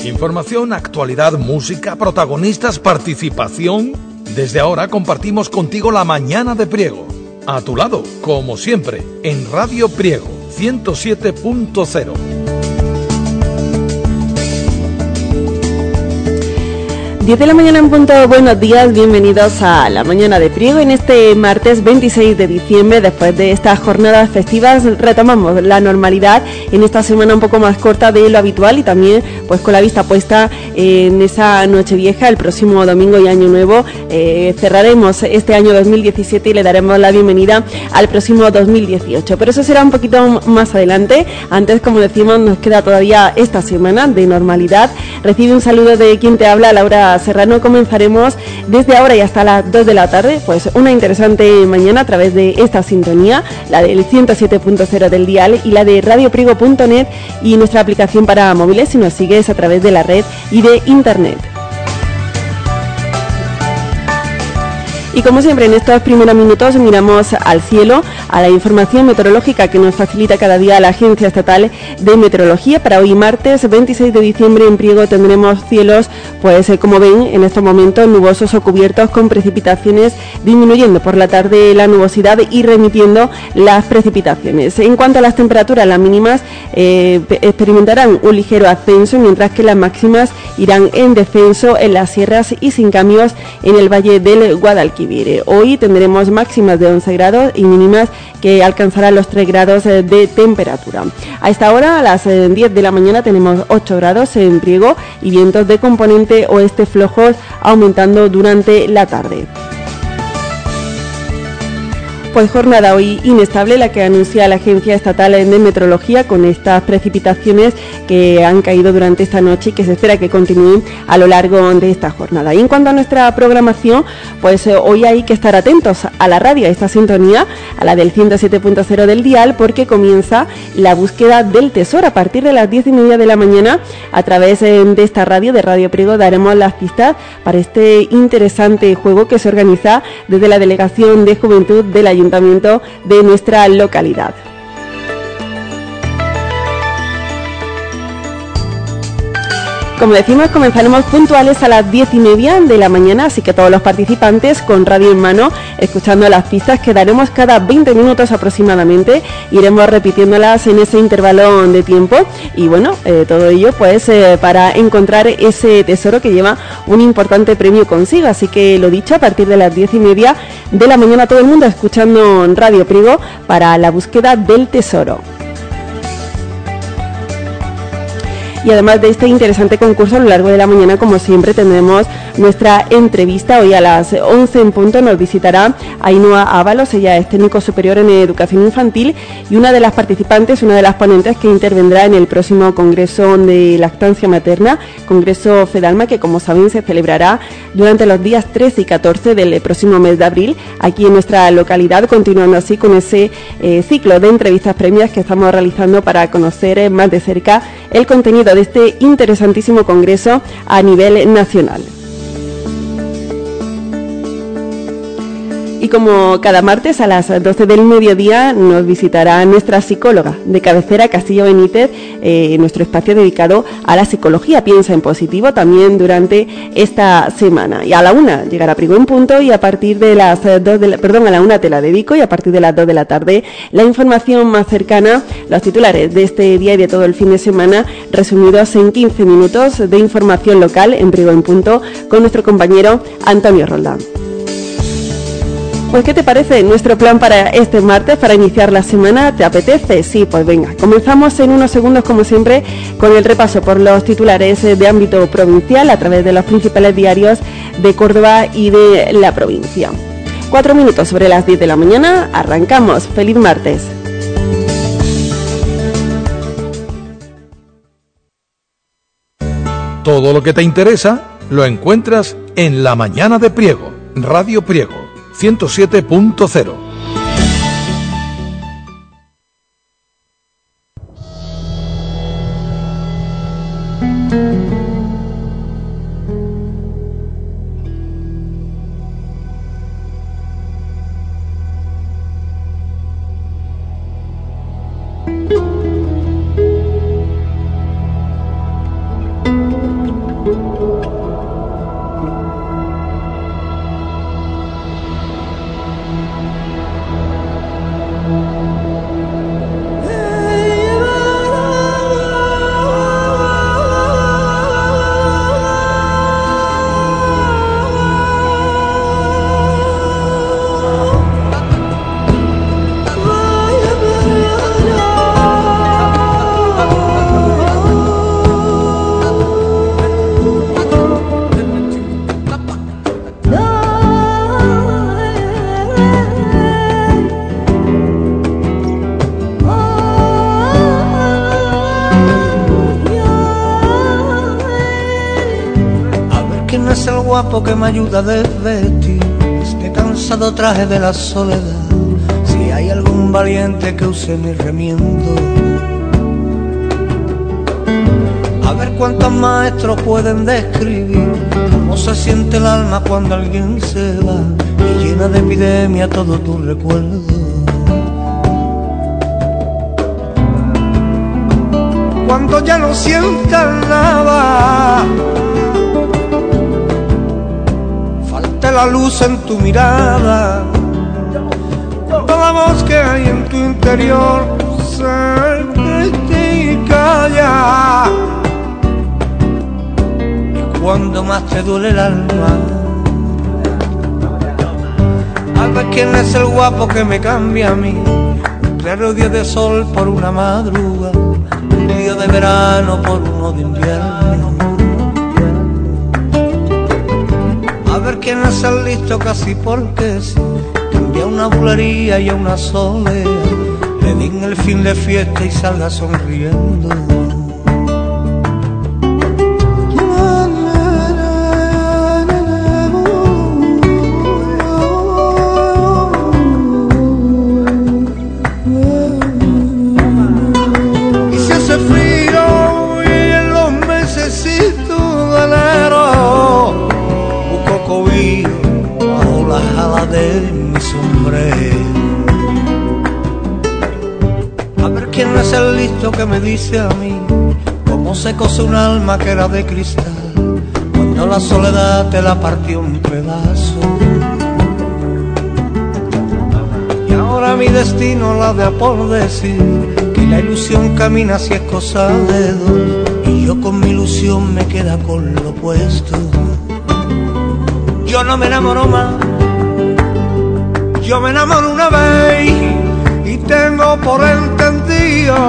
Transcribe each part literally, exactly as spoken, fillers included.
Información, actualidad, música, protagonistas, participación. Desde ahora compartimos contigo la mañana de Priego. A tu lado, como siempre, en Radio Priego ciento siete punto cero. diez de la mañana en punto, buenos días, bienvenidos a la mañana de Priego. En este martes veintiséis de diciembre, después de estas jornadas festivas, retomamos la normalidad en esta semana un poco más corta de lo habitual y también pues con la vista puesta en esa Nochevieja, el próximo domingo y Año Nuevo. Eh, cerraremos este año dos mil diecisiete y le daremos la bienvenida al próximo dos mil dieciocho, pero eso será un poquito más adelante. Antes, como decimos, nos queda todavía esta semana de normalidad. Recibe un saludo de quien te habla, Laura Serrano. Comenzaremos desde ahora y hasta las dos de la tarde, pues una interesante mañana a través de esta sintonía, la del ciento siete punto cero del dial y la de radio priego punto net y nuestra aplicación para móviles si nos sigues a través de la red y de internet. Y como siempre, en estos primeros minutos miramos al cielo, a la información meteorológica que nos facilita cada día la Agencia Estatal de Meteorología. Para hoy martes veintiséis de diciembre en Priego tendremos cielos, pues eh, como ven, en estos momentos nubosos o cubiertos con precipitaciones, disminuyendo por la tarde la nubosidad y remitiendo las precipitaciones. En cuanto a las temperaturas, las mínimas eh, experimentarán un ligero ascenso, mientras que las máximas irán en descenso en las sierras y sin cambios en el valle del Guadalquivir. Hoy tendremos máximas de once grados y mínimas que alcanzarán los tres grados de temperatura. A esta hora, a las diez de la mañana, tenemos ocho grados en Priego y vientos de componente oeste flojos aumentando durante la tarde. Pues jornada hoy inestable la que anuncia la Agencia Estatal de Meteorología, con estas precipitaciones que han caído durante esta noche y que se espera que continúen a lo largo de esta jornada. Y en cuanto a nuestra programación, pues eh, hoy hay que estar atentos a la radio, a esta sintonía, a la del ciento siete punto cero del dial, porque comienza la búsqueda del tesoro. A partir de las diez y media de la mañana, a través eh, de esta radio, de Radio Priego, daremos las pistas para este interesante juego que se organiza desde la Delegación de Juventud del Ayuntamiento de nuestra localidad. Como decimos, comenzaremos puntuales a las diez y media de la mañana, así que todos los participantes con radio en mano, escuchando las pistas que daremos cada veinte minutos aproximadamente, iremos repitiéndolas en ese intervalo de tiempo y bueno, eh, todo ello pues eh, para encontrar ese tesoro que lleva un importante premio consigo. Así que lo dicho, a partir de las diez y media de la mañana todo el mundo escuchando Radio Priego para la búsqueda del tesoro. Y además de este interesante concurso, a lo largo de la mañana, como siempre, tendremos nuestra entrevista. Hoy a las once en punto nos visitará Ainhoa Ábalos. Ella es técnico superior en educación infantil y una de las participantes, una de las ponentes que intervendrá en el próximo Congreso de Lactancia Materna, Congreso FEDALMA, que como saben se celebrará durante los días trece y catorce del próximo mes de abril, aquí en nuestra localidad, continuando así con ese eh, ciclo de entrevistas previas que estamos realizando para conocer eh, más de cerca el contenido de este interesantísimo congreso a nivel nacional. Y como cada martes a las doce del mediodía nos visitará nuestra psicóloga de cabecera, Castillo Benítez, eh, nuestro espacio dedicado a la psicología. Piensa en positivo también durante esta semana. Y a la una llegará Priego en punto y a partir de las dos de la, perdón, a la una te la dedico y a partir de las dos de la tarde la información más cercana, los titulares de este día y de todo el fin de semana resumidos en quince minutos de información local en Priego en punto con nuestro compañero Antonio Roldán. Pues, ¿qué te parece nuestro plan para este martes, para iniciar la semana? ¿Te apetece? Sí, pues venga, comenzamos en unos segundos, como siempre, con el repaso por los titulares de ámbito provincial a través de los principales diarios de Córdoba y de la provincia. Cuatro minutos sobre las diez de la mañana, arrancamos. ¡Feliz martes! Todo lo que te interesa lo encuentras en La Mañana de Priego, Radio Priego ciento siete punto cero. guapo que me ayuda a desvestir este cansado traje de la soledad. Si hay algún valiente que use mi remiendo, a ver cuántos maestros pueden describir cómo se siente el alma cuando alguien se va y llena de epidemia todo tu recuerdo. Cuando ya no sientas nada, falte la luz en tu mirada, cuando la voz que hay en tu interior se critica ya, y cuando más te duele el alma, a ver quién es el guapo que me cambia a mí, un claro día de sol por una madrugada, un día de verano por uno de invierno. A ver quién es el listo casi porque sí, cambia una bulería y a una soledad, le den el fin de fiesta y salga sonriendo. De mi sombrero, a ver quién es el listo que me dice a mí cómo se cose un alma que era de cristal cuando la soledad te la partió en pedazos. Y ahora mi destino la de a por decir que la ilusión camina si es cosa de dos, y yo con mi ilusión me queda con lo opuesto. Yo no me enamoro más, yo me enamoro una vez y tengo por entendido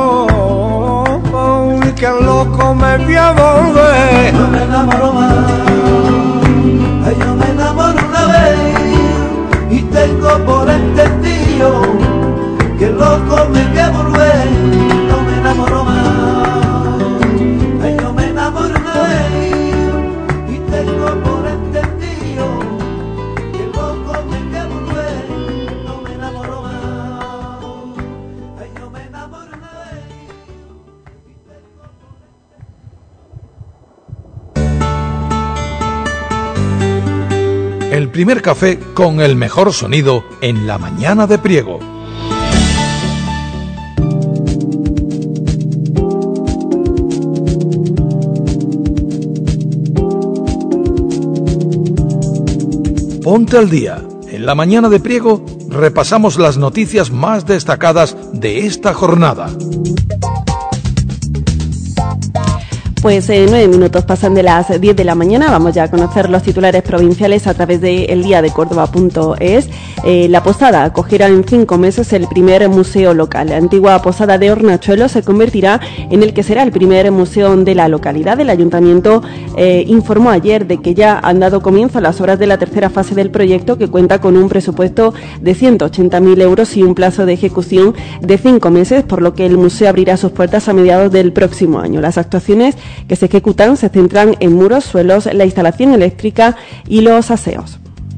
que el loco me voy a volver. Yo me enamoro más, ay, yo me enamoro una vez y tengo por entendido que el loco me voy a volver. Yo me enamoro más, ay, yo me enamoro una vez y tengo por entendido que el loco me voy a volver. No me enamoro más, ay, yo me enamoro una vez y tengo por... El primer café con el mejor sonido en la mañana de Priego. Ponte al día. En la mañana de Priego repasamos las noticias más destacadas de esta jornada. Pues eh, nueve minutos pasan de las diez de la mañana. Vamos ya a conocer los titulares provinciales a través de el día de Córdoba punto es. Eh, la Posada acogerá en cinco meses el primer museo local. La antigua Posada de Hornachuelos se convertirá en el que será el primer museo de la localidad. El Ayuntamiento eh, informó ayer de que ya han dado comienzo las obras de la tercera fase del proyecto, que cuenta con un presupuesto de ciento ochenta mil euros y un plazo de ejecución de cinco meses, por lo que el museo abrirá sus puertas a mediados del próximo año. Las actuaciones que se ejecutan se centran en muros, suelos, la instalación eléctrica y los aseos.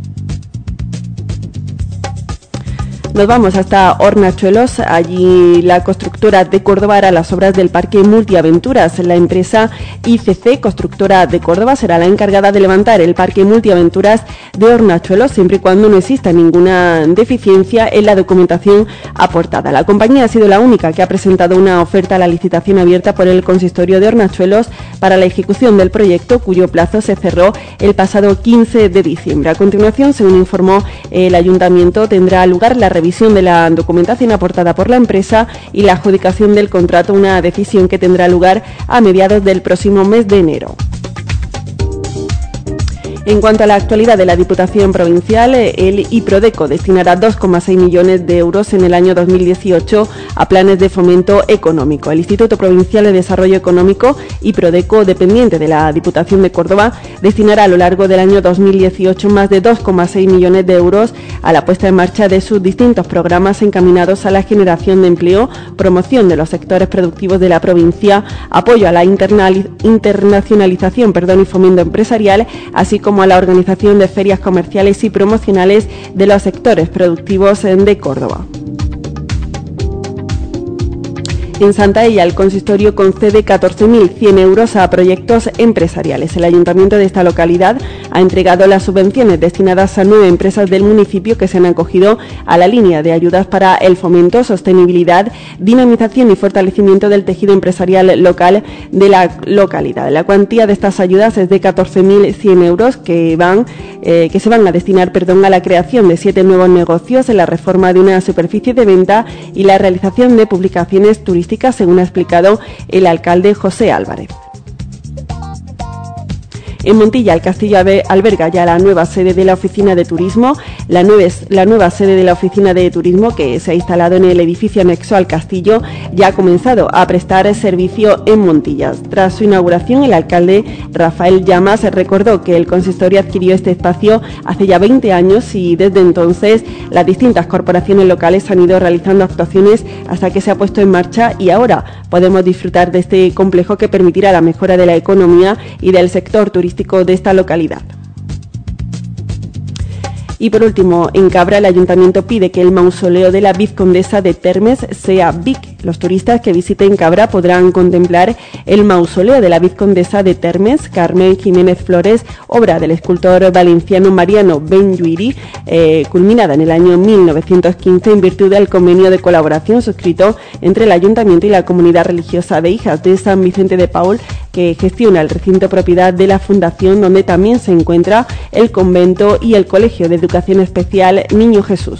Nos vamos hasta Hornachuelos. Allí la constructora de Córdoba hará las obras del Parque Multiaventuras. La empresa I C C, constructora de Córdoba, será la encargada de levantar el Parque Multiaventuras de Hornachuelos, siempre y cuando no exista ninguna deficiencia en la documentación aportada. La compañía ha sido la única que ha presentado una oferta a la licitación abierta por el Consistorio de Hornachuelos para la ejecución del proyecto, cuyo plazo se cerró el pasado quince de diciembre. A continuación, según informó el Ayuntamiento, tendrá lugar la revisión de la documentación aportada por la empresa y la adjudicación del contrato, una decisión que tendrá lugar a mediados del próximo mes de enero. En cuanto a la actualidad de la Diputación Provincial, el IPRODECO destinará dos coma seis millones de euros en el año dos mil dieciocho a planes de fomento económico. El Instituto Provincial de Desarrollo Económico, IPRODECO, dependiente de la Diputación de Córdoba, destinará a lo largo del año dos mil dieciocho más de dos coma seis millones de euros a la puesta en marcha de sus distintos programas encaminados a la generación de empleo, promoción de los sectores productivos de la provincia, apoyo a la internaliz- internacionalización perdón, y fomento empresarial, así como como a la organización de ferias comerciales y promocionales de los sectores productivos de Córdoba. En Santa Ella, el consistorio concede catorce mil cien euros a proyectos empresariales. El ayuntamiento de esta localidad ha entregado las subvenciones destinadas a nueve empresas del municipio que se han acogido a la línea de ayudas para el fomento, sostenibilidad, dinamización y fortalecimiento del tejido empresarial local de la localidad. La cuantía de estas ayudas es de catorce mil cien euros que van eh, que se van a destinar, perdón, a la creación de siete nuevos negocios, en la reforma de una superficie de venta y la realización de publicaciones turísticas, según ha explicado el alcalde José Álvarez. En Montilla, el castillo alberga ya la nueva sede de la Oficina de Turismo. La nueva, la nueva sede de la Oficina de Turismo, que se ha instalado en el edificio anexo al castillo, ya ha comenzado a prestar servicio en Montilla. Tras su inauguración, el alcalde Rafael Llamas recordó que el consistorio adquirió este espacio hace ya veinte años y desde entonces las distintas corporaciones locales han ido realizando actuaciones hasta que se ha puesto en marcha y ahora podemos disfrutar de este complejo que permitirá la mejora de la economía y del sector turístico de esta localidad. Y por último, en Cabra, el ayuntamiento pide que el mausoleo de la vizcondesa de Termes sea V I C. Los turistas que visiten Cabra podrán contemplar el mausoleo de la vizcondesa de Termes, Carmen Jiménez Flores, obra del escultor valenciano Mariano Benlluiri, eh, culminada en el año mil novecientos quince en virtud del convenio de colaboración suscrito entre el ayuntamiento y la comunidad religiosa de Hijas de San Vicente de Paúl, que gestiona el recinto propiedad de la fundación, donde también se encuentra el convento y el colegio de educación especial Niño Jesús.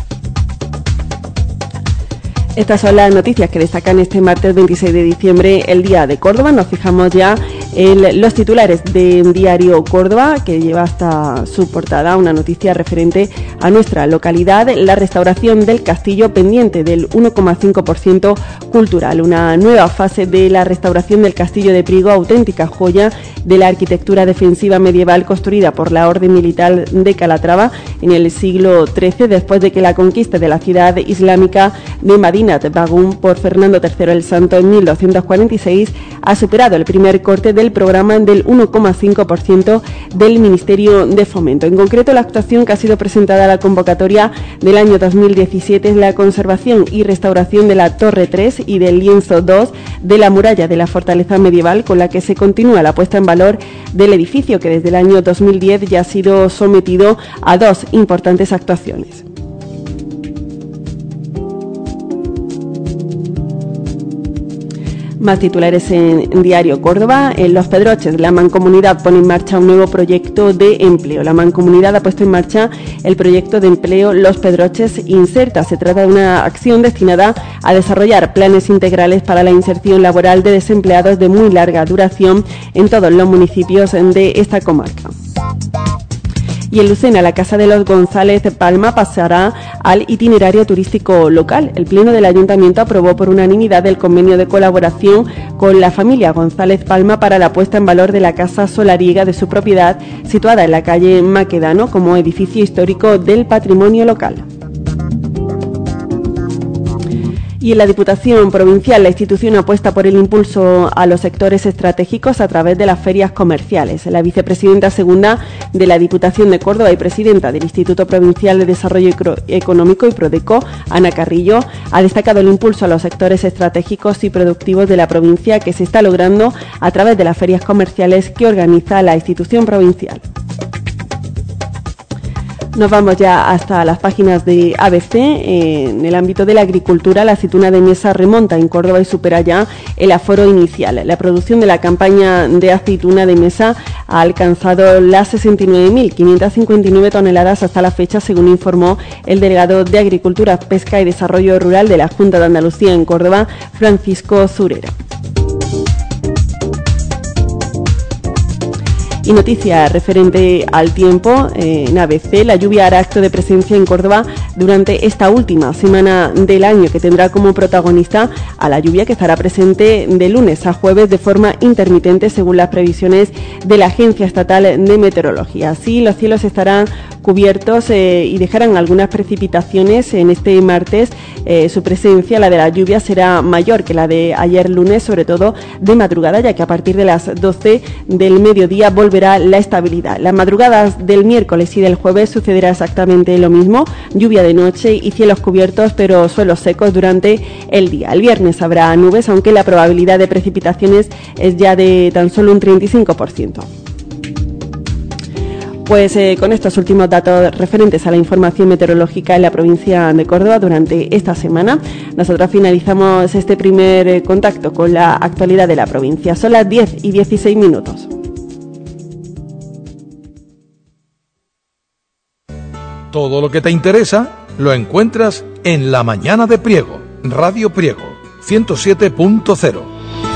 Estas son las noticias que destacan este martes veintiséis de diciembre, el Día de Córdoba. Nos fijamos ya en los titulares de Diario Córdoba, que lleva hasta su portada una noticia referente a nuestra localidad: la restauración del castillo pendiente del uno coma cinco por ciento cultural. Una nueva fase de la restauración del castillo de Priego, auténtica joya de la arquitectura defensiva medieval construida por la Orden Militar de Calatrava en el siglo trece, después de que la conquista de la ciudad islámica de Madinat Bagum por Fernando tercero el Santo en mil doscientos cuarenta y seis ha superado el primer corte del programa del uno coma cinco por ciento del Ministerio de Fomento. En concreto, la actuación que ha sido presentada a la convocatoria del año dos mil diecisiete es la conservación y restauración de la Torre tres y del lienzo dos de la muralla de la fortaleza medieval, con la que se continúa la puesta en valor del edificio, que desde el año dos mil diez ya ha sido sometido a dos importantes actuaciones. Más titulares en Diario Córdoba. En Los Pedroches, la Mancomunidad pone en marcha un nuevo proyecto de empleo. La Mancomunidad ha puesto en marcha el proyecto de empleo Los Pedroches Inserta. Se trata de una acción destinada a desarrollar planes integrales para la inserción laboral de desempleados de muy larga duración en todos los municipios de esta comarca. Y en Lucena, la Casa de los González de Palma pasará al itinerario turístico local. El Pleno del Ayuntamiento aprobó por unanimidad el convenio de colaboración con la familia González Palma para la puesta en valor de la casa solariega de su propiedad, situada en la calle Maquedano, como edificio histórico del patrimonio local. Y en la Diputación Provincial, la institución apuesta por el impulso a los sectores estratégicos a través de las ferias comerciales. La vicepresidenta segunda de la Diputación de Córdoba y presidenta del Instituto Provincial de Desarrollo Económico y Prodeco, Ana Carrillo, ha destacado el impulso a los sectores estratégicos y productivos de la provincia que se está logrando a través de las ferias comerciales que organiza la institución provincial. Nos vamos ya hasta las páginas de A B C. En el ámbito de la agricultura, la aceituna de mesa remonta en Córdoba y supera ya el aforo inicial. La producción de la campaña de aceituna de mesa ha alcanzado las sesenta y nueve mil quinientas cincuenta y nueve toneladas hasta la fecha, según informó el delegado de Agricultura, Pesca y Desarrollo Rural de la Junta de Andalucía en Córdoba, Francisco Zurera. Y noticia referente al tiempo, eh, en A B C, la lluvia hará acto de presencia en Córdoba durante esta última semana del año, que tendrá como protagonista a la lluvia, que estará presente de lunes a jueves de forma intermitente, según las previsiones de la Agencia Estatal de Meteorología. Así, los cielos estarán cubiertos eh, y dejarán algunas precipitaciones en este martes. Eh, su presencia, la de la lluvia, será mayor que la de ayer lunes, sobre todo de madrugada, ya que a partir de las doce del mediodía volverá la estabilidad. Las madrugadas del miércoles y del jueves sucederá exactamente lo mismo, lluvia de noche y cielos cubiertos, pero suelos secos durante el día. El viernes habrá nubes, aunque la probabilidad de precipitaciones es ya de tan solo un treinta y cinco por ciento. Pues eh, con estos últimos datos referentes a la información meteorológica en la provincia de Córdoba durante esta semana, nosotros finalizamos este primer eh, contacto con la actualidad de la provincia. Son las diez y dieciséis minutos. Todo lo que te interesa lo encuentras en La Mañana de Priego, Radio Priego, ciento siete punto cero.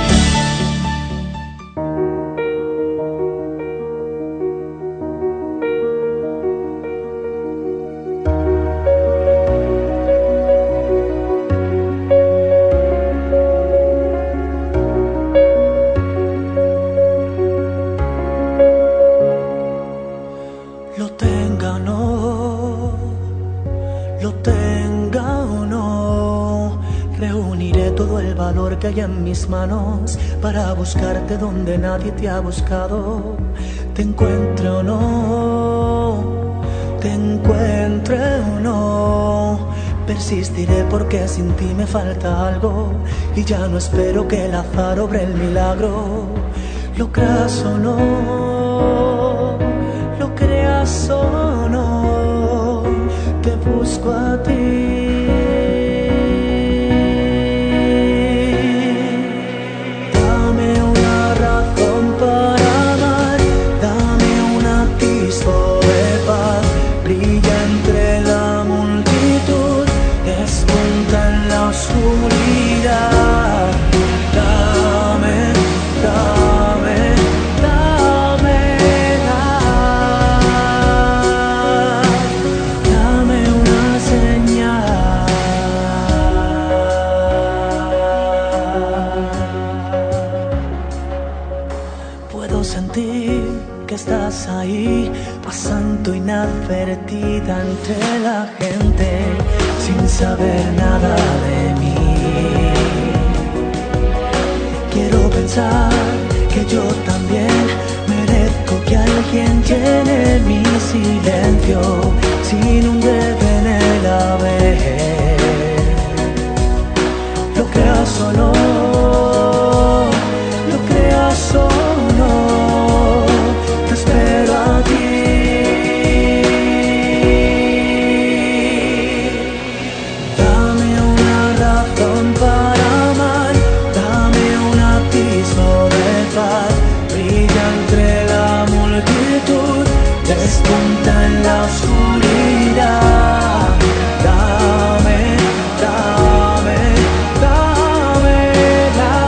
Manos para buscarte donde nadie te ha buscado. Te encuentre o no, te encuentre o no, persistiré porque sin ti me falta algo y ya no espero que el azar obre el milagro. Lo creas o no, lo creas o no, te busco a ti. Estás ahí, pasando inadvertida entre la gente, sin saber nada de mí. Quiero pensar que yo también merezco que alguien llene mi silencio, sin un debe en el haber. Lo creas o no, lo creas o no, pero a ti. Dame una razón para amar, dame un atisbo de paz, brilla entre la multitud, despunta en la oscuridad. Dame, dame, dame la.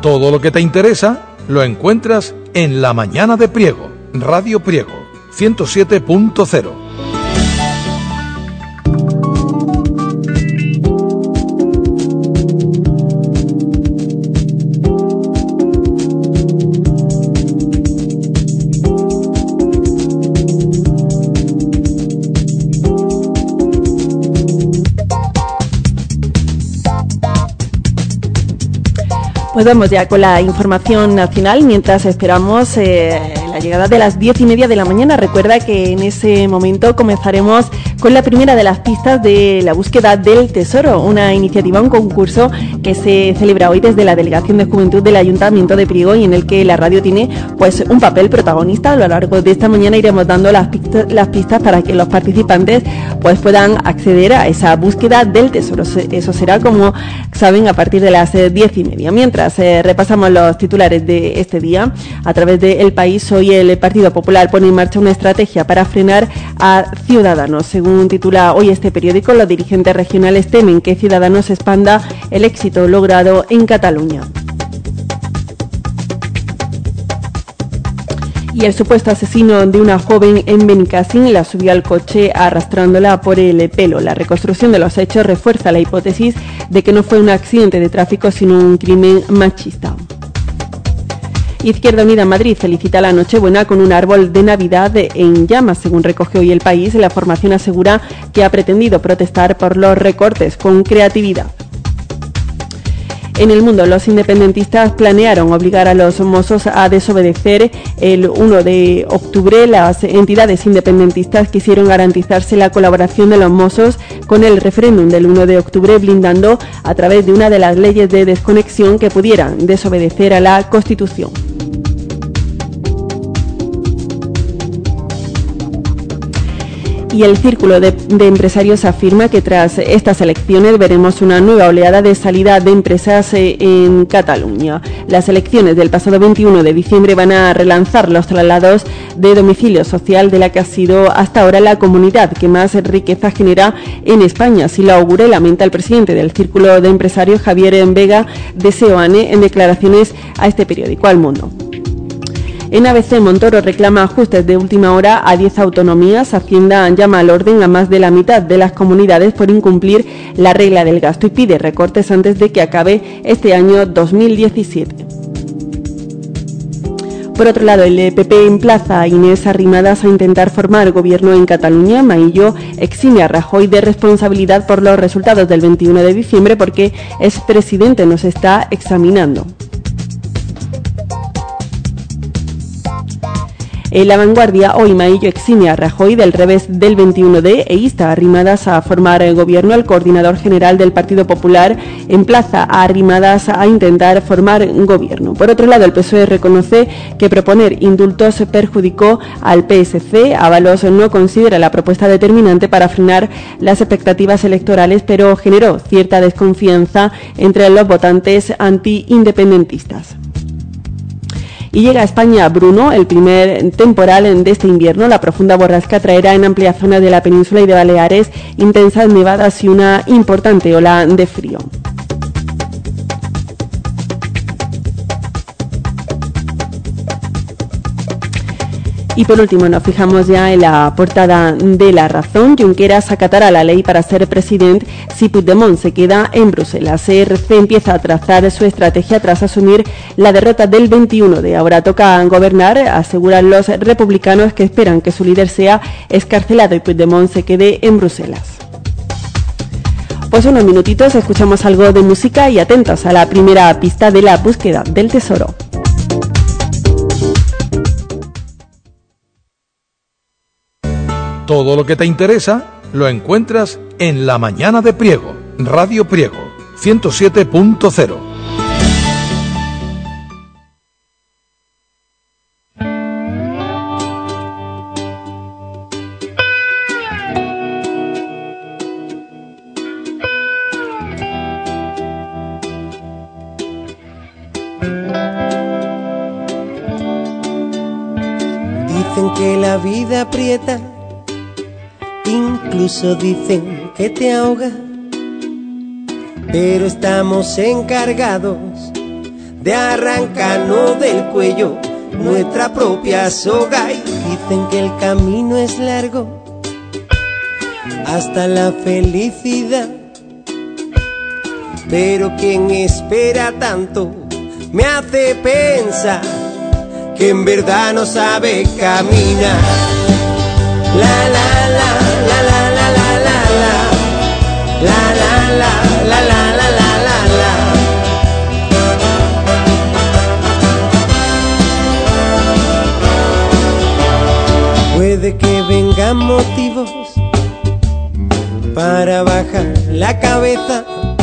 Todo lo que te interesa lo encuentras en La Mañana de Priego, Radio Priego, ciento siete punto cero. Pues vamos ya con la información nacional mientras esperamos eh, la llegada de las diez y media de la mañana. Recuerda que en ese momento comenzaremos con la primera de las pistas de la búsqueda del tesoro, una iniciativa, un concurso que se celebra hoy desde la Delegación de Juventud del Ayuntamiento de Priego y en el que la radio tiene pues un papel protagonista. A lo largo de esta mañana iremos dando las pistas, las pistas para que los participantes pues puedan acceder a esa búsqueda del tesoro. Eso será, como saben, a partir de las diez y media. Mientras Eh, repasamos los titulares de este día. A través de El País, hoy el Partido Popular pone en marcha una estrategia para frenar a Ciudadanos. Según titula hoy este periódico, los dirigentes regionales temen que Ciudadanos expanda el éxito logrado en Cataluña. Y el supuesto asesino de una joven en Benicàssim la subió al coche arrastrándola por el pelo. La reconstrucción de los hechos refuerza la hipótesis de que no fue un accidente de tráfico, sino un crimen machista. Izquierda Unida Madrid felicita la Nochebuena con un árbol de Navidad en llamas. Según recoge hoy El País, la formación asegura que ha pretendido protestar por los recortes con creatividad. En El Mundo, los independentistas planearon obligar a los mozos a desobedecer el uno de octubre. Las entidades independentistas quisieron garantizarse la colaboración de los mozos con el referéndum del uno de octubre, blindando a través de una de las leyes de desconexión que pudieran desobedecer a la Constitución. Y el Círculo de, de Empresarios afirma que tras estas elecciones veremos una nueva oleada de salida de empresas eh, en Cataluña. Las elecciones del pasado veintiuno de diciembre van a relanzar los traslados de domicilio social de la que ha sido hasta ahora la comunidad que más riqueza genera en España. Así lo augura y lamenta el presidente del Círculo de Empresarios, Javier Vega de Seoane, en declaraciones a este periódico, Al Mundo. En A B C, Montoro reclama ajustes de última hora a diez autonomías. Hacienda llama al orden a más de la mitad de las comunidades por incumplir la regla del gasto y pide recortes antes de que acabe este año dos mil diecisiete. Por otro lado, el P P emplaza a Inés Arrimadas a intentar formar gobierno en Cataluña. Maillo exime a Rajoy de responsabilidad por los resultados del veintiuno de diciembre porque es presidente, nos está examinando. En La Vanguardia, hoy Maillo exime a Rajoy del revés del veintiuno de e insta a Arrimadas a formar el gobierno. El coordinador general del Partido Popular emplaza a Arrimadas a intentar formar un gobierno. Por otro lado, el P S O E reconoce que proponer indultos perjudicó al P S C. Ábalos no considera la propuesta determinante para frenar las expectativas electorales, pero generó cierta desconfianza entre los votantes anti-independentistas. Y llega a España Bruno, el primer temporal de este invierno. La profunda borrasca traerá en amplia zona de la península y de Baleares intensas nevadas y una importante ola de frío. Y por último nos fijamos ya en la portada de La Razón. Junqueras acatará la ley para ser presidente si Puigdemont se queda en Bruselas. E R C empieza a trazar su estrategia tras asumir la derrota del veintiuno de. Ahora toca gobernar, aseguran los republicanos que esperan que su líder sea excarcelado y Puigdemont se quede en Bruselas. Pues unos minutitos, escuchamos algo de música y atentos a la primera pista de la búsqueda del tesoro. Todo lo que te interesa lo encuentras en La Mañana de Priego, Radio Priego, ciento siete punto cero. Dicen que la vida aprieta, incluso dicen que te ahoga, pero estamos encargados de arrancarnos del cuello nuestra propia soga. Y dicen que el camino es largo hasta la felicidad, pero quien espera tanto me hace pensar que en verdad no sabe caminar. La la la la la la la la la la la la la la la la la. Puede que vengan motivos para bajar la cabeza,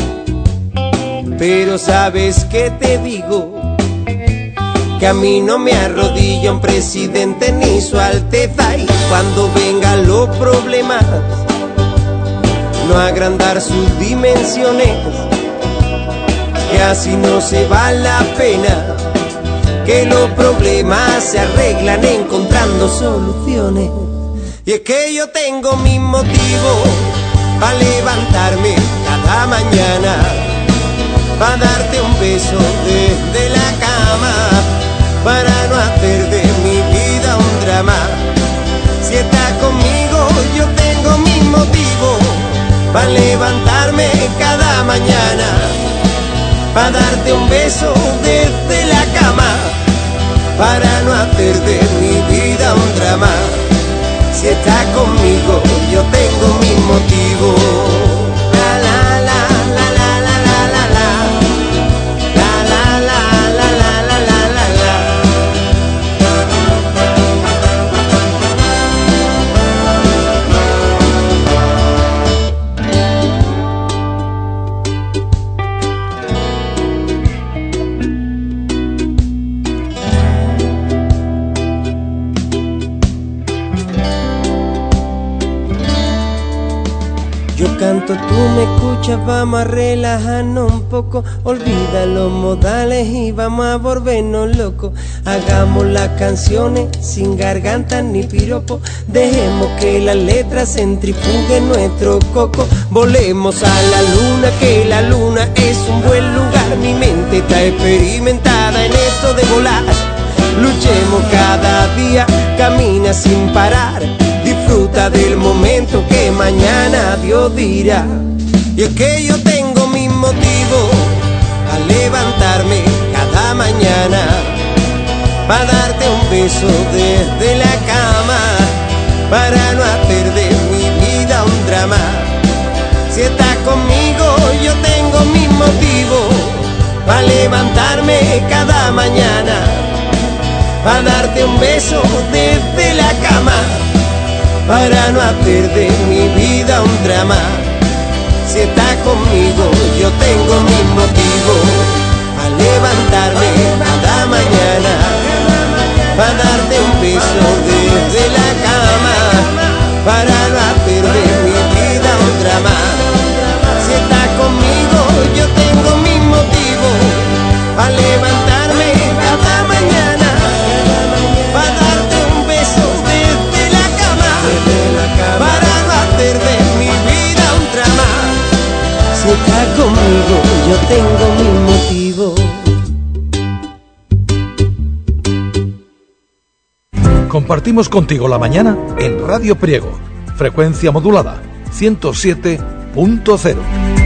pero sabes que te digo que a mí no me arrodilla un presidente ni su alteza. Y cuando vengan los problemas, no agrandar sus dimensiones, que así no se vale la pena, que los problemas se arreglan encontrando soluciones. Y es que yo tengo mis motivos para levantarme cada mañana, para darte un beso desde la cama, para no hacer de mi vida un drama. Si estás conmigo yo tengo mis motivos para levantarme cada mañana, para darte un beso desde la cama, para no hacer de mi vida un drama. Si estás conmigo yo tengo mis motivos. La la la la la la la la la la la la la la la la la. Yo canto, tú me escuchas, vamos a relajarnos un poco, olvida los modales y vamos a volvernos locos. Hagamos las canciones sin garganta ni piropo, dejemos que las letras centrifuguen nuestro coco. Volemos a la luna, que la luna es un buen lugar, mi mente está experimentada en esto de volar. Luchemos cada día, camina sin parar, disfruta del momento que mañana Dios dirá. Y es que yo tengo mis motivos a levantarme cada mañana, para darte un beso desde la cama, para no hacer de mi vida un drama. Si estás conmigo yo tengo mis motivos para levantarme cada mañana, para darte un beso desde la cama, para no hacer de mi vida un drama. Si estás conmigo yo tengo mis motivos a levantarme cada mañana, para darte un beso desde la cama, para no hacer de mi vida un drama. Si estás conmigo yo tengo mis motivos a levantarme cada mañana, para darte un beso desde la cama, para no hacer de mi vida un drama. Si estás conmigo yo tengo mis motivos. Compartimos contigo la mañana en Radio Priego, frecuencia modulada ciento siete punto cero.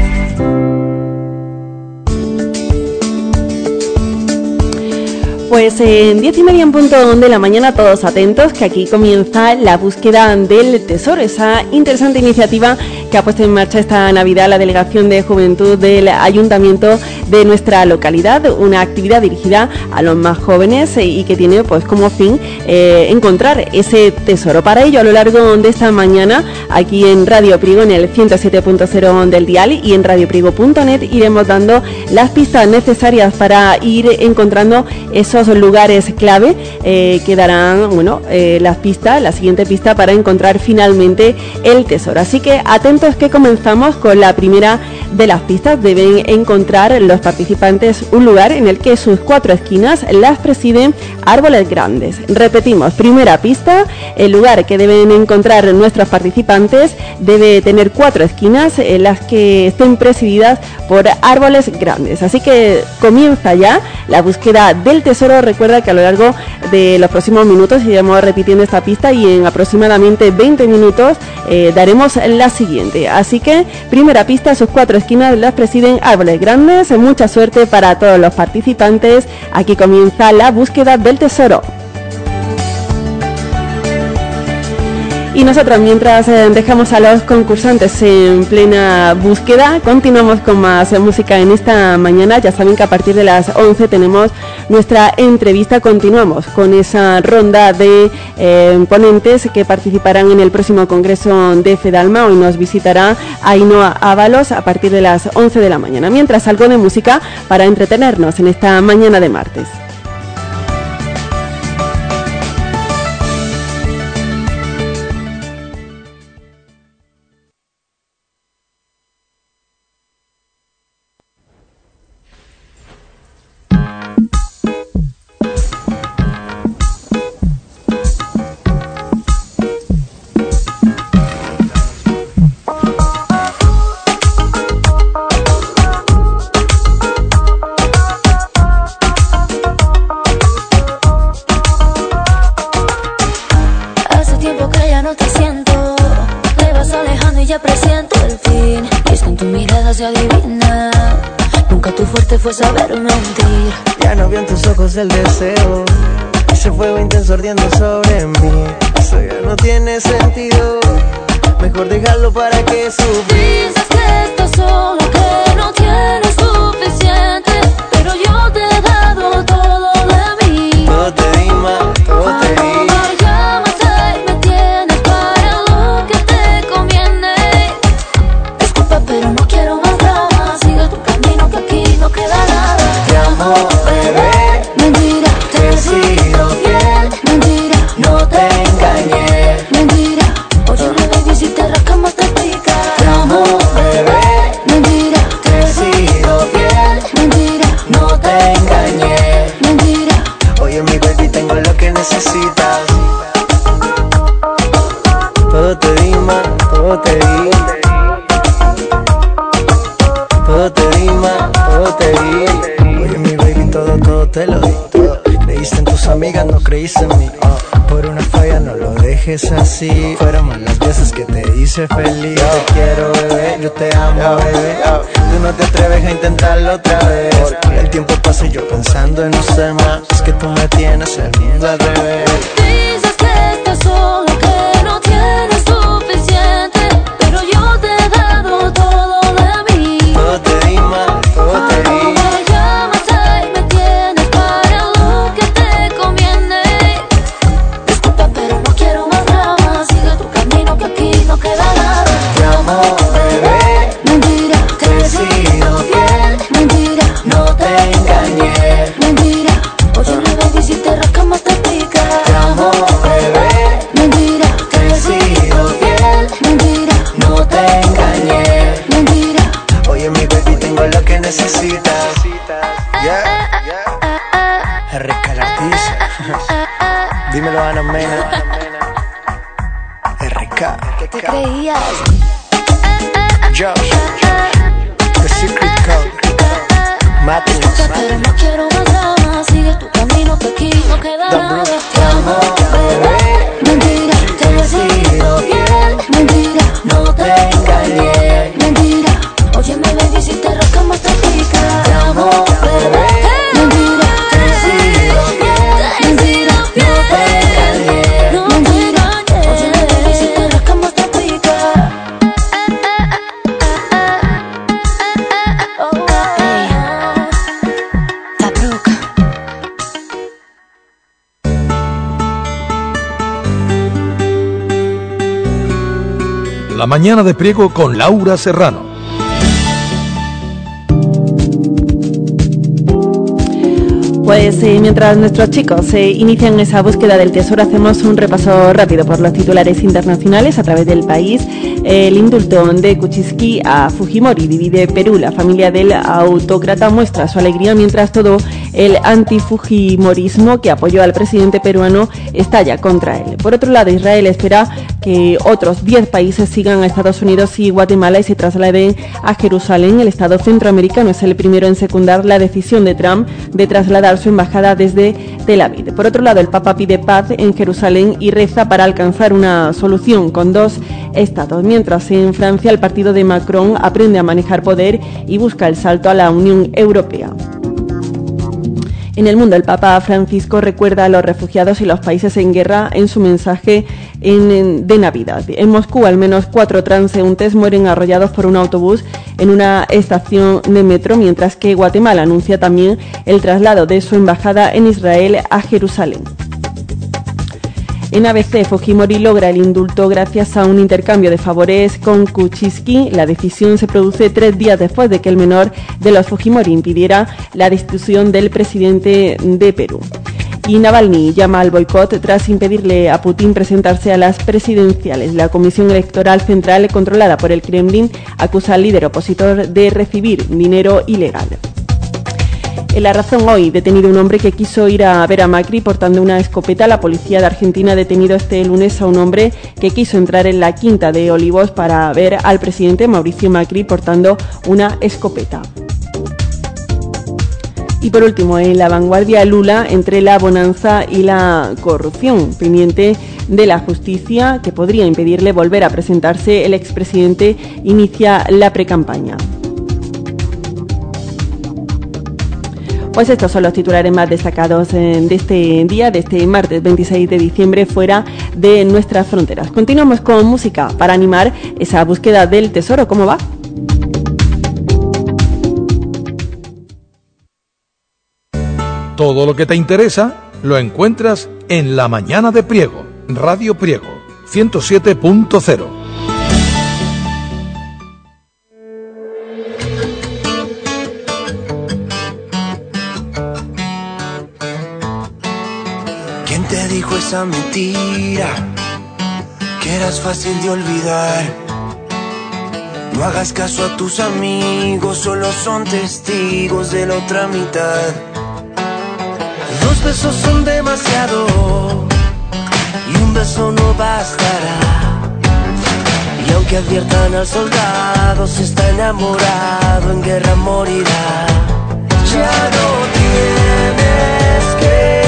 Pues en diez y media en punto de la mañana, todos atentos, que aquí comienza la búsqueda del tesoro, esa interesante iniciativa que ha puesto en marcha esta Navidad la Delegación de Juventud del Ayuntamiento de nuestra localidad, una actividad dirigida a los más jóvenes y que tiene pues como fin eh, encontrar ese tesoro. Para ello, a lo largo de esta mañana, aquí en Radio Priego, en el ciento siete punto cero del dial y en radio priego punto net, iremos dando las pistas necesarias para ir encontrando esos lugares clave eh, que darán bueno, eh, las pistas, la siguiente pista para encontrar finalmente el tesoro. Así que atentos atentos que comenzamos con la primera de las pistas. Deben encontrar los participantes un lugar en el que sus cuatro esquinas las presiden árboles grandes. Repetimos, primera pista, el lugar que deben encontrar nuestros participantes debe tener cuatro esquinas en las que estén presididas por árboles grandes. Así que comienza ya la búsqueda del tesoro. Recuerda que a lo largo de los próximos minutos iremos repitiendo esta pista y en aproximadamente veinte minutos eh, daremos la siguiente. Así que primera pista, sus cuatro esquinas las presiden árboles grandes. Mucha suerte para todos los participantes. Aquí comienza la búsqueda del tesoro. Y nosotros, mientras eh, dejamos a los concursantes en plena búsqueda, continuamos con más eh, música en esta mañana. Ya saben que a partir de las once tenemos nuestra entrevista. Continuamos con esa ronda de eh, ponentes que participarán en el próximo congreso de FEDALMA. Hoy nos visitará Ainhoa Ábalos a partir de las once de la mañana. Mientras, algo de música para entretenernos en esta mañana de martes. Fue saber mentir. Ya no vio en tus ojos el deseo, ese fuego intenso ardiendo sobre mí. Eso ya no tiene sentido, mejor dejarlo para que sufrir. Dices que estás solo, que no tienes suficiente, pero yo te he dado todo de mí. Todo te di, ma, todo te di. Me llamas y me tienes para lo que te conviene. Disculpa, pero no quiero más drama. Sigue tu camino que aquí no queda nada. Te amo, bebé. Mentira, te he sido fiel. Mentira, No te engañé. mentira. Oye, baby, si te rascamos te pica. Te amo, bebé. Mentira, Te he sido fiel. mentira, No te engañé. mentira. Oye, mi baby, tengo lo que necesitas. Todo te di, ma, todo te di. Todo te di, ma, todo te di. Oye, mi baby, todo, todo te lo di. Todo. Creíste en tus amigas, no creíste en mí. Oh, por una falla no lo dejes así. Fueron más las veces que te hice feliz. Te quiero, bebé, yo te amo, bebé. Tú no te atreves a intentarlo otra vez. El tiempo pasa y yo pensando en usted más. Es que tú me tienes el mundo al revés. Dices que estás solo, que no tienes suficiente, pero yo te he dado todo de mí. Todo te di, ma, todo te di. Me llamas y me tienes para lo que te conviene. Disculpa, pero no quiero más drama. Sigue tu camino que aquí no queda nada. Te amo, bebé. Mentira, Te he sido fiel. mentira, No te engañé. mentira. Oye, baby, si te rascamos te pica. Te amo, bebé. Mentira, Te he sido fiel. mentira, No te engañé. mentira. Oye, mi baby, tengo lo que necesitas. Yeah, yeah. R K el artista. Dímelo, Ana Mena. R K. ¿Te creías? Josh. The Secret Code. Matis. Pero no quiero más drama. Sigue tu camino que aquí no queda The nada. Brook. Te amo, bebé. Mentira, te he sido fiel. Mentira, No te engañé. mentira. Óyeme, baby, si te rascamos te pica. Te amo, bebé. Mentira, te he sido fiel. Mentira, no te engañé. No te engañé. Óyeme, baby, si te rascamos te pica. Ey, la bruca. La mañana de Priego con Laura Serrano. Pues eh, mientras nuestros chicos eh, inician esa búsqueda del tesoro, hacemos un repaso rápido por los titulares internacionales a través del país. El indulto de Kuczynski a Fujimori divide Perú. La familia del autócrata muestra su alegría mientras todo el antifujimorismo que apoyó al presidente peruano estalla contra él. Por otro lado, Israel espera que otros diez países sigan a Estados Unidos y Guatemala y se trasladen a Jerusalén. El Estado centroamericano es el primero en secundar la decisión de Trump de trasladar su embajada desde Tel Aviv. Por otro lado, el Papa pide paz en Jerusalén y reza para alcanzar una solución con dos estados. Mientras en Francia el partido de Macron aprende a manejar poder y busca el salto a la Unión Europea. En el mundo, el Papa Francisco recuerda a los refugiados y los países en guerra en su mensaje en, en, de Navidad. En Moscú, al menos cuatro transeúntes mueren arrollados por un autobús en una estación de metro, mientras que Guatemala anuncia también el traslado de su embajada en Israel a Jerusalén. En A B C, Fujimori logra el indulto gracias a un intercambio de favores con Kuczynski. La decisión se produce tres días después de que el menor de los Fujimori impidiera la destitución del presidente de Perú. Y Navalny llama al boicot tras impedirle a Putin presentarse a las presidenciales. La Comisión Electoral Central, controlada por el Kremlin, acusa al líder opositor de recibir dinero ilegal. En La Razón hoy, detenido un hombre que quiso ir a ver a Macri portando una escopeta. La policía de Argentina ha detenido este lunes a un hombre que quiso entrar en la Quinta de Olivos para ver al presidente Mauricio Macri portando una escopeta. Y por último, en La Vanguardia, Lula entre la bonanza y la corrupción. Pendiente de la justicia que podría impedirle volver a presentarse, el expresidente inicia la precampaña. Pues estos son los titulares más destacados de este día, de este martes veintiséis de diciembre, fuera de nuestras fronteras. Continuamos con música para animar esa búsqueda del tesoro. ¿Cómo va? Todo lo que te interesa lo encuentras en La Mañana de Priego, Radio Priego, ciento siete punto cero. Esa mentira que eras fácil de olvidar. No hagas caso a tus amigos, solo son testigos de la otra mitad. Dos besos son demasiado y un beso no bastará. Y aunque adviertan al soldado, si está enamorado en guerra morirá. Ya no tienes que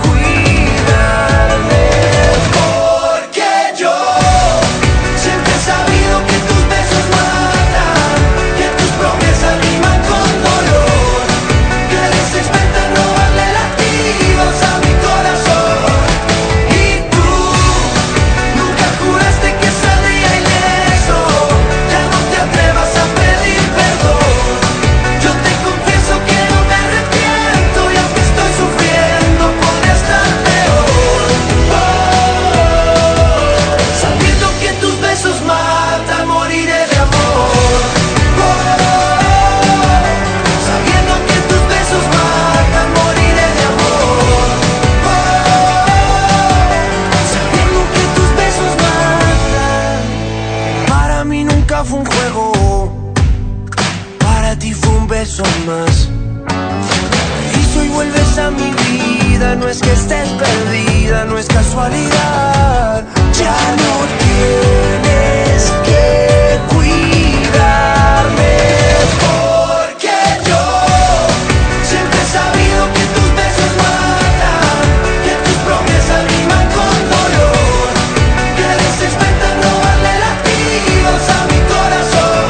más. Y si hoy vuelves a mi vida, no es que estés perdida, no es casualidad. Ya no tienes que cuidarme, porque yo siempre he sabido que tus besos matan, que tus promesas riman con dolor, que desesperan robarle latidos a mi corazón.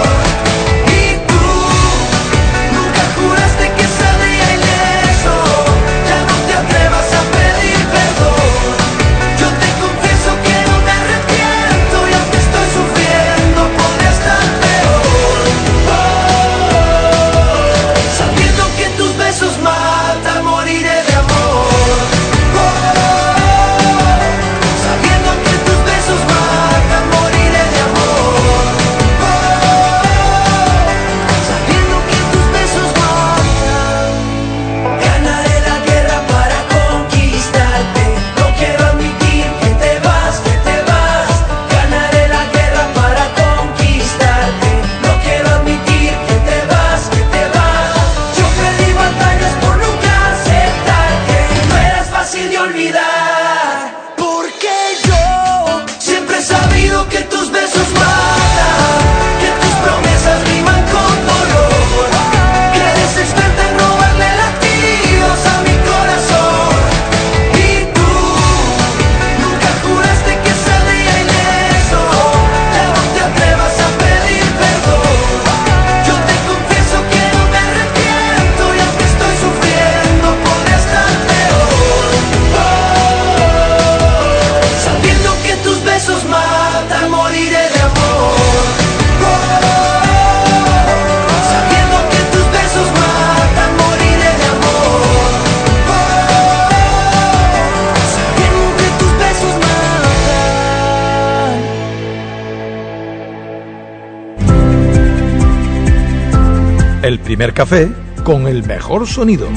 Que El primer café con el mejor sonido.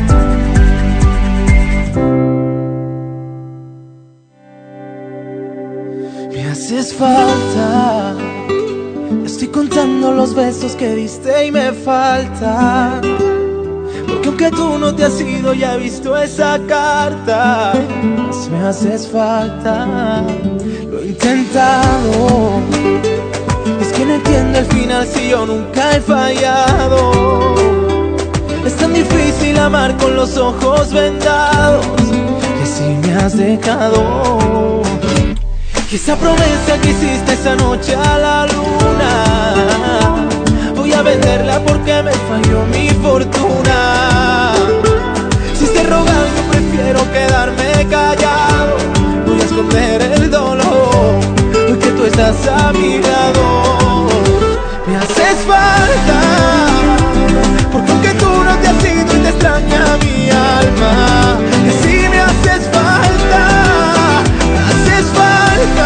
Me haces falta. Estoy contando los besos que diste y me falta. Porque aunque tú no te has ido, ya he visto esa carta. Más me haces falta. Lo he intentado. Es que no entiendo el final si yo nunca he fallado. Es tan difícil amar con los ojos vendados. Que si me has dejado. Y esa promesa que hiciste esa noche a la luna, voy a venderla porque me falló mi fortuna. Si se rogan yo prefiero quedarme callado. Voy a esconder el dolor, hoy que tú estás a mi lado. Me haces falta, porque aunque tú no te has ido y te extraña mi alma, que si me haces falta, me haces falta.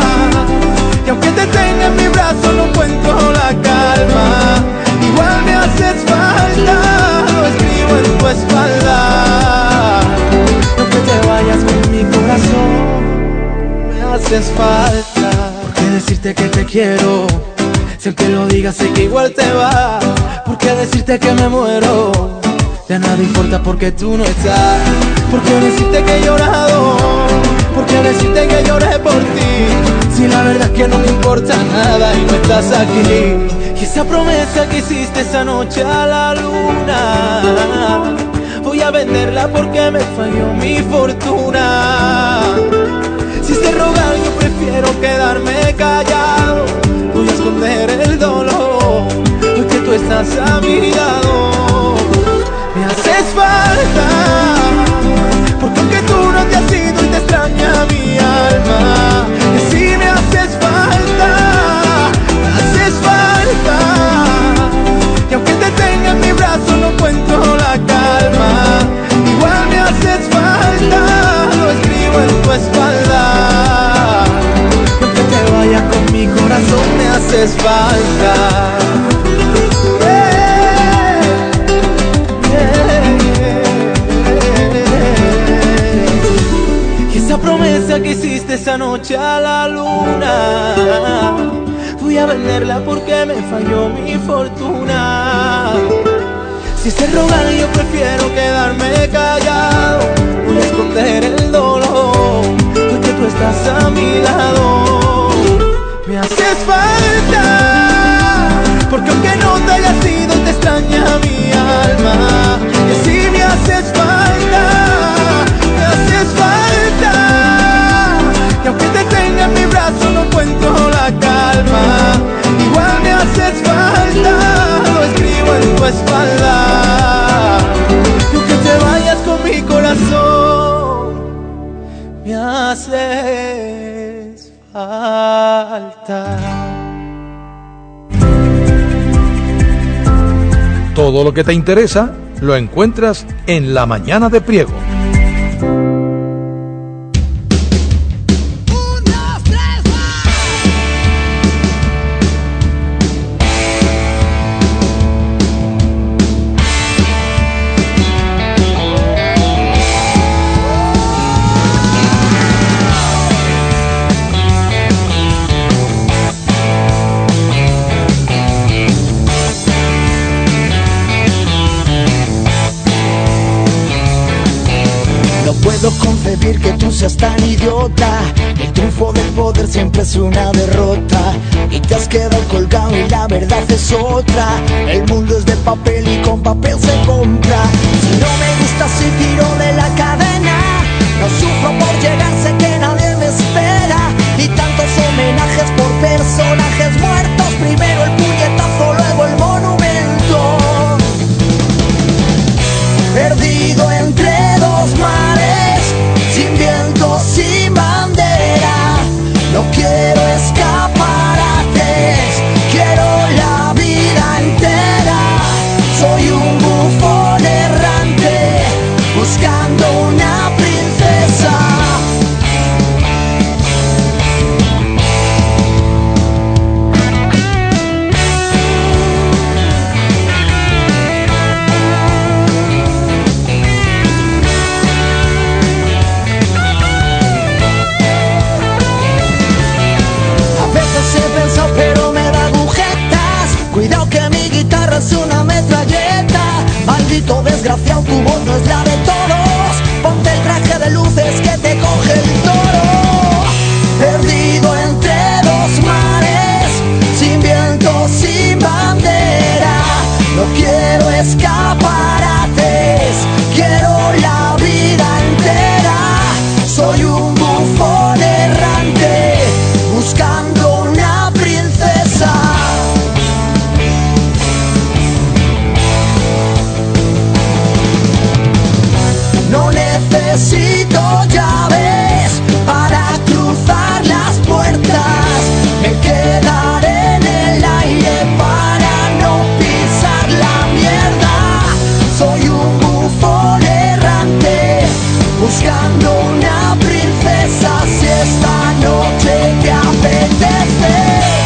Y aunque te tenga en mi brazo no encuentro la calma, igual me haces falta, lo escribo en tu espalda. Y aunque te vayas con mi corazón, me haces falta. ¿Por qué decirte que te quiero? Si aunque lo digas sé que igual te va. ¿Por qué decirte que me muero? Ya nada importa porque tú no estás. ¿Por qué decirte que he llorado? ¿Por qué decirte que lloré por ti? Si la verdad es que no me importa nada y no estás aquí. Y esa promesa que hiciste esa noche a la luna, voy a venderla porque me falló mi fortuna. Si se rogan yo prefiero quedarme callado. Voy a esconder el dolor, porque tú estás a mi lado. Me haces falta, porque aunque tú no te has ido y te extraña mi alma, que si me haces falta, me haces falta. Y aunque te tenga en mi brazo no encuentro la calma, igual me haces falta, lo escribo en tu espalda. Y aunque te vayas con mi corazón me haces falta. Esa promesa que hiciste esa noche a la luna, voy a venderla porque me falló mi fortuna. Si se rogan yo prefiero quedarme callado. Voy a esconder el dolor, porque tú estás a mi lado. Me haces falta, porque aunque no te hayas ido te extraña mi alma. Y así me haces falta, me haces falta. Y aunque te tenga en mi brazo no encuentro la calma, igual me haces falta, lo escribo en tu espalda. Y aunque te vayas con mi corazón, me haces falta. Todo lo que te interesa lo encuentras en La Mañana de Priego. Concebir que tú seas tan idiota. El triunfo del poder siempre es una derrota. Y te has quedado colgado y la verdad es otra. El mundo es de papel y con papel se compra. Si no me gusta si tiro de la cadena. No sufro por llegar, sé que nadie me espera. Y tantos homenajes por personajes muertos. Primero el puñetazo, luego el monumento. Perdido entre dos mares, sin viento, sin bandera. No quiero escaparates, quiero la vida entera. Soy un bufón errante, buscando una princesa. desgraciado, tu voz no es la de todos. Ponte el traje de luces que te coge el toro. Perdido entre dos mares, sin viento, sin bandera. No quiero escaparates, quiero la vida entera. Soy un bufón errante, buscando una princesa. No necesito llaves para cruzar las puertas. Me quedaré en el aire para no pisar la mierda. Soy un bufón errante, buscando una princesa. Si esta noche te apetece,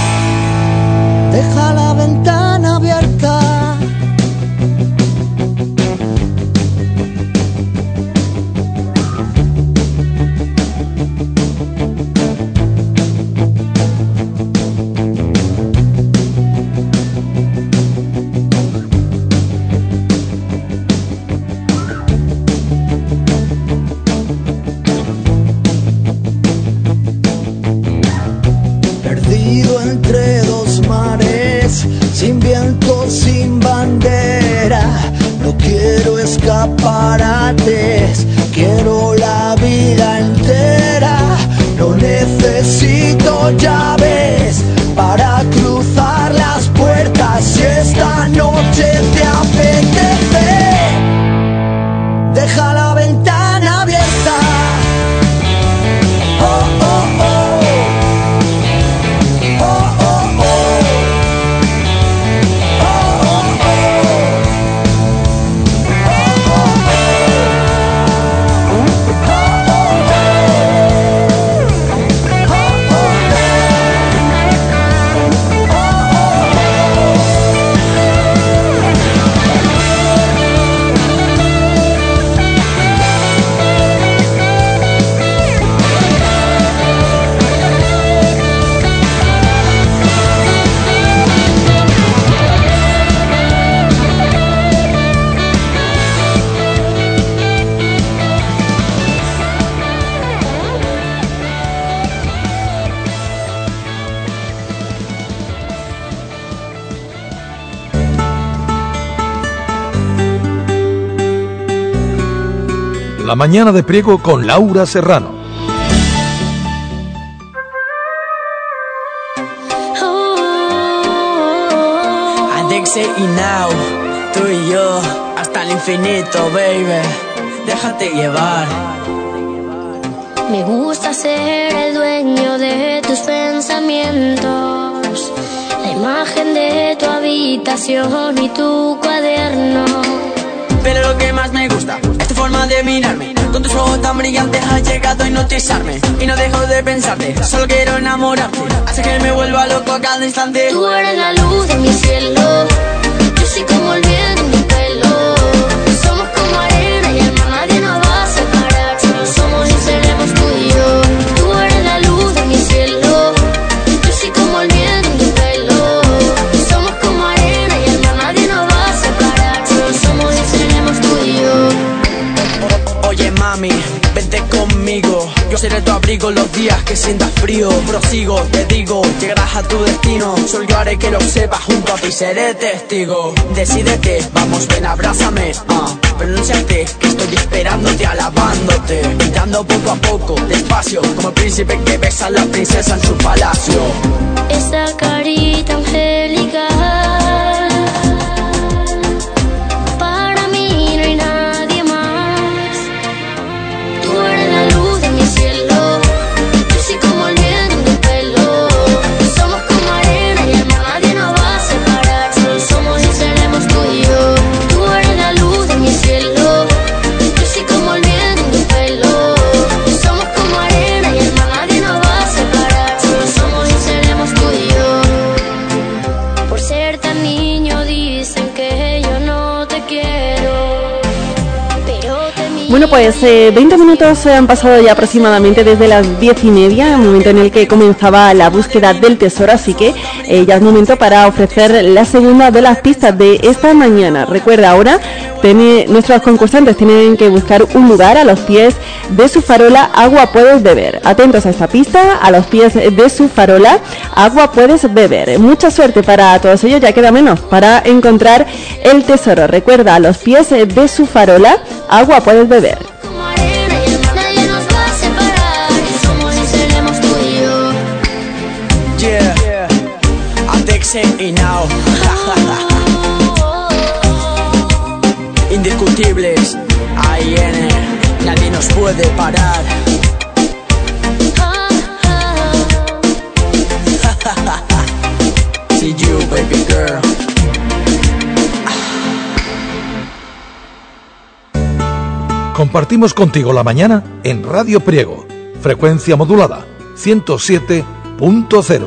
deja la ventana abierta. Perdido entre dos mares, sin viento, sin bandera. No quiero escaparates, quiero la vida entera. No necesito llaves para cruzar las puertas. Si esta noche te apetece, deja la ventana abierta. Oh, oh, oh. La mañana de Priego con Laura Serrano. Adexe y Now, tú y yo, hasta el infinito, baby. Déjate llevar. Me gusta ser el dueño de tus pensamientos, la imagen de tu habitación y tu cuaderno. Pero lo que más me gusta es tu forma de mirarme. Con tus ojos tan brillantes has llegado a hipnotizarme. Y no dejo de pensarte, solo quiero enamorarte. Hace que me vuelva loco a cada instante. Tú eres la luz de mi cielo, yo soy como el viento en mi pelo. Somos como arena y el mar nadie nos va a separar. Solo somos y seremos tú y yo. Tú eres la luz de mi cielo, yo soy como el viento en mi pelo. Somos como arena y el mar nadie nos va a separar. Solo somos y seremos tú y yo. Oye mami, vente conmigo. Yo seré tu abrigo los días que sientas frío. Prosigo, te digo, llegarás a tu destino. Solo yo haré que lo sepas, junto a ti seré testigo. Decídete, vamos ven, abrázame, uh. Pronúnciate, que estoy esperándote, alabándote. Entrando poco a poco, despacio, como el príncipe que besa a la princesa en su palacio. Esa carita angélica, para mí no hay nadie más. Tú eres la luz de mi cielo, yo soy como el viento en tu pelo. Somos como arena y el mar nadie nos va a separar. Solo somos y seremos tú y yo. Tú eres la luz de mi cielo, yo soy como el viento en tu pelo. Somos como arena y el mar nadie nos va a separar. Solo somos y seremos tú y yo. Bueno, pues eh, veinte minutos han pasado ya aproximadamente desde las diez y media, el momento en el que comenzaba la búsqueda del tesoro, así que eh, ya es momento para ofrecer la segunda de las pistas de esta mañana. Recuerda, ahora tiene, nuestros concursantes tienen que buscar un lugar a los pies de su farola, agua puedes beber. Atentos a esta pista, a los pies de su farola, agua puedes beber. Mucha suerte para todos ellos, ya queda menos para encontrar el tesoro. Recuerda, a los pies de su farola, agua puedes beber. Yeah, Adexe y Now. Indiscutibles, A I N, nadie nos puede parar. See you, baby girl. Compartimos contigo la mañana en Radio Priego, frecuencia modulada ciento siete punto cero.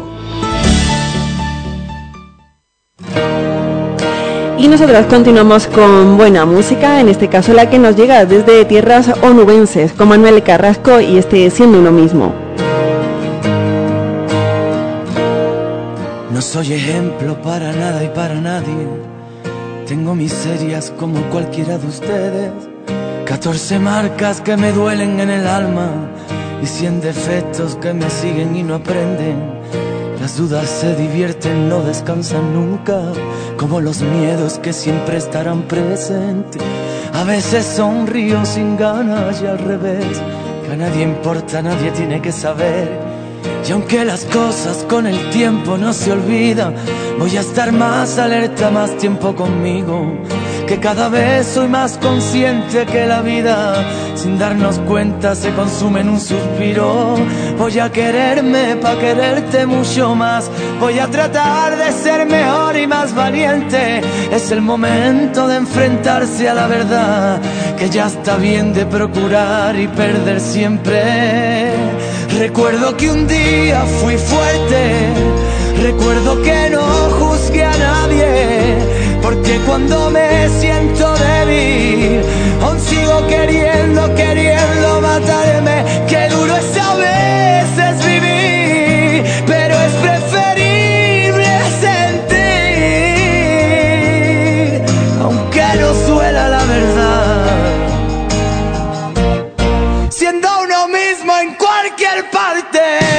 Y nosotros continuamos con buena música, en este caso la que nos llega desde tierras onubenses, con Manuel Carrasco y este Siendo uno mismo. No soy ejemplo para nada y para nadie. Tengo miserias como cualquiera de ustedes. Catorce marcas que me duelen en el alma y cien defectos que me siguen y no aprenden. Las dudas se divierten, no descansan nunca, como los miedos que siempre estarán presentes. A veces sonrío sin ganas y al revés, que a nadie importa, nadie tiene que saber. Y aunque las cosas con el tiempo no se olvidan, voy a estar más alerta, más tiempo conmigo, que cada vez soy más consciente que la vida, sin darnos cuenta, se consume en un suspiro. Voy a quererme pa' quererte mucho más, voy a tratar de ser mejor y más valiente. Es el momento de enfrentarse a la verdad, que ya está bien de procurar y perder siempre. Recuerdo que un día fui fuerte, recuerdo que no juzgué a nadie, porque cuando me siento débil, aún sigo queriendo, queriendo matarme. Qué duro es a veces vivir, pero es preferible sentir, aunque no suela la verdad. Siendo uno mismo en cualquier parte.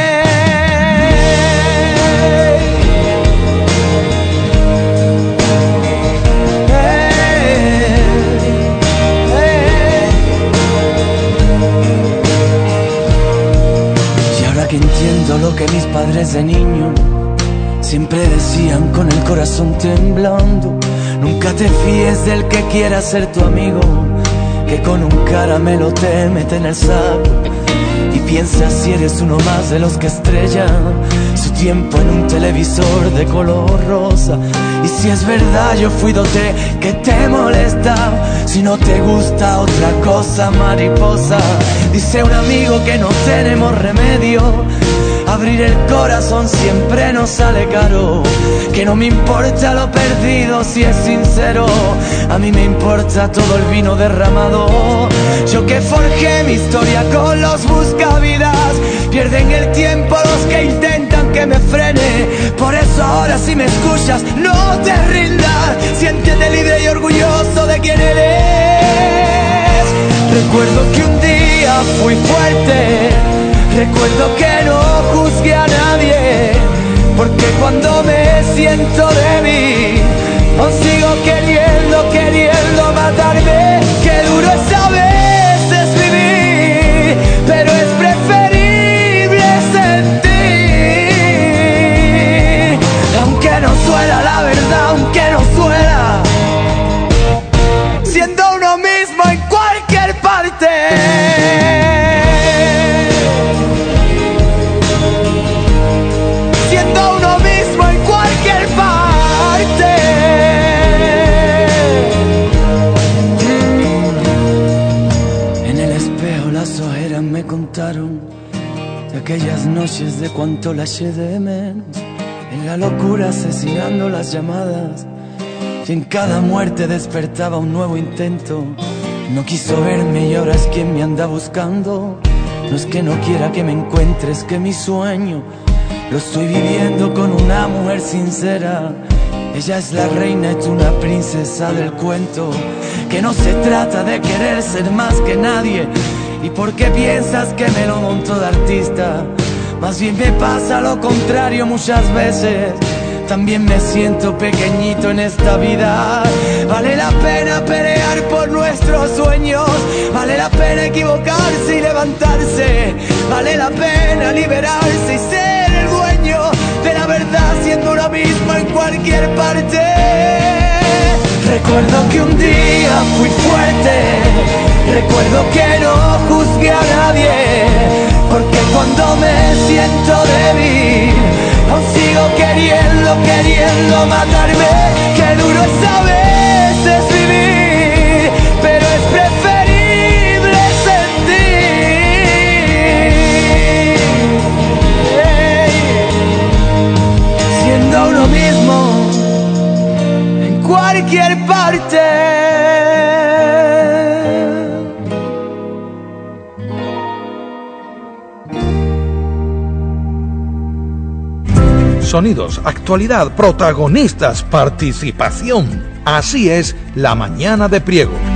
Que entiendo lo que mis padres de niño siempre decían con el corazón temblando: nunca te fíes del que quiera ser tu amigo, que con un caramelo te mete en el saco. Y piensa si eres uno más de los que estrellan su tiempo en un televisor de color rosa. Y si es verdad yo fui dote que te molesta, si no te gusta otra cosa, mariposa. Dice un amigo que no tenemos remedio, abrir el corazón siempre nos sale caro, que no me importa lo perdido si es sincero, a mí me importa todo el vino derramado. Yo que forjé mi historia con los buscavidas, pierden el tiempo los que intentan que me frene. Por eso ahora si me escuchas no te rindas, siéntete libre y orgulloso de quién eres. Recuerdo que un día fui fuerte, recuerdo que no juzgué a nadie, porque cuando me siento débil, aún sigo queriendo, queriendo matarme. Qué duro es a veces vivir, pero es preferible sentir, aunque no suela la verdad, aunque no suela, siendo uno mismo en cualquier parte. Me contaron de aquellas noches de cuánto la eché de menos, en la locura asesinando las llamadas, y en cada muerte despertaba un nuevo intento No quiso verme y ahora es quien me anda buscando. No es que no quiera que me encuentres, que mi sueño lo estoy viviendo con una mujer sincera. Ella es la reina, es una princesa del cuento. Que no se trata de querer ser más que nadie. ¿Y por qué piensas que me lo monto de artista? Más bien me pasa lo contrario muchas veces. También me siento pequeñito en esta vida. Vale la pena pelear por nuestros sueños. Vale la pena equivocarse y levantarse. Vale la pena liberarse y ser el dueño de la verdad, siendo uno mismo en cualquier parte. Recuerdo que un día fui fuerte. Recuerdo que no juzgué a nadie. Porque cuando me siento débil aún sigo queriendo, queriendo matarme. Qué duro es a veces vivir, pero es preferible sentir. Hey. Siendo uno mismo en cualquier parte. Sonidos, actualidad, protagonistas, participación. Así es La Mañana de Priego.